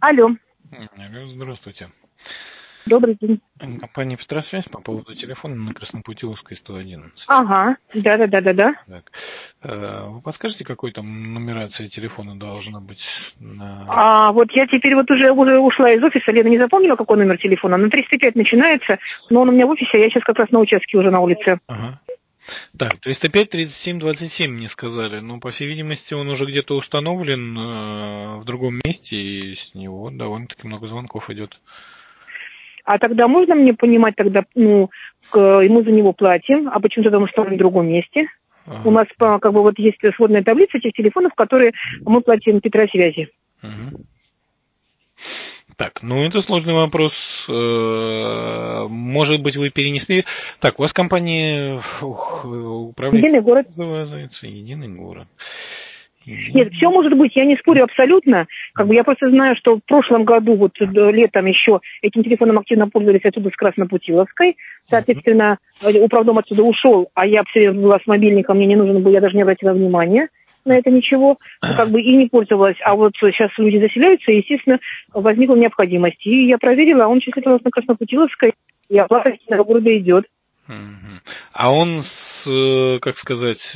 Алло. Алло, здравствуйте. Добрый день. Компания «Петросвязь» по поводу телефона на Краснопутиловской 111. Ага, да. Так. Вы подскажете, какой там нумерация телефона должна быть? Вот я теперь вот уже ушла из офиса. Лена не запомнила, какой номер телефона. На 305 начинается, но он у меня в офисе, а я сейчас как раз на участке уже на улице. Ага. Так, 305 37 27 мне сказали. Но, по всей видимости, он уже где-то установлен в другом месте, и с него довольно-таки много звонков идет. А тогда можно мне понимать, тогда, мы за него платим, а почему тогда мы установим в другом месте? Ага. У нас как бы вот есть сводная таблица этих телефонов, которые мы платим Петросвязи. Угу. Так, это сложный вопрос. Может быть, вы перенесли... Так, у вас компания управляет... Единый город. Называется «Единый город». Нет, все может быть, я не спорю абсолютно. Я просто знаю, что в прошлом году, вот летом еще этим телефоном активно пользовались отсюда с Краснопутиловской. Соответственно, управдом отсюда ушел, а я все была с мобильником, мне не нужен был, я даже не обратила внимания на это ничего, и не пользовалась. А вот сейчас люди заселяются, и, естественно, возникла необходимость. И я проверила, он числится на Краснопутиловской, и оплата единого города идет. А он как сказать,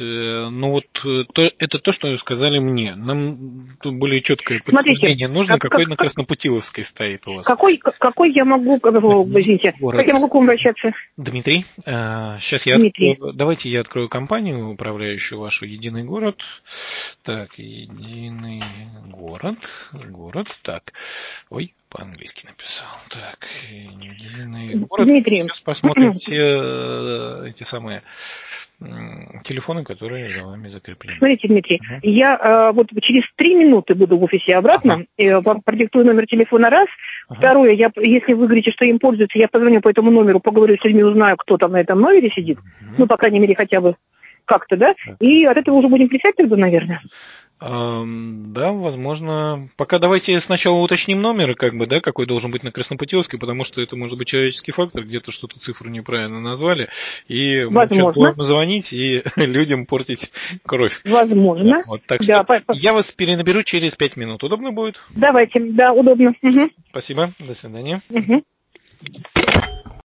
это то, что сказали мне. Нам тут более четкое подтверждение нужно, какой на Краснопутиловской стоит у вас. Какой я могу, извините, как я могу к вам обращаться? Дмитрий, сейчас давайте я открою компанию, управляющую вашу «Единый город». Так, «Единый город», так, по-английски написал. Так, «Единый город». Дмитрий. Сейчас посмотрим все эти самые телефоны, которые за вами закреплены. Смотрите, Дмитрий, я вот через 3 минуты буду в офисе обратно. Вам продиктую номер телефона раз. Второе, если вы говорите, что им пользуются, я позвоню по этому номеру, поговорю с людьми, узнаю, кто там на этом номере сидит. По крайней мере, хотя бы как-то, да? И от этого уже будем писать тогда, наверное. Да, возможно. Пока давайте сначала уточним номер, какой должен быть на Краснопутиловской, потому что это может быть человеческий фактор, где-то что-то цифру неправильно назвали, и мы сейчас будем звонить и людям портить кровь. Возможно. Так что я вас перенаберу через 5 минут. Удобно будет? Давайте, да, удобно. Спасибо, до свидания.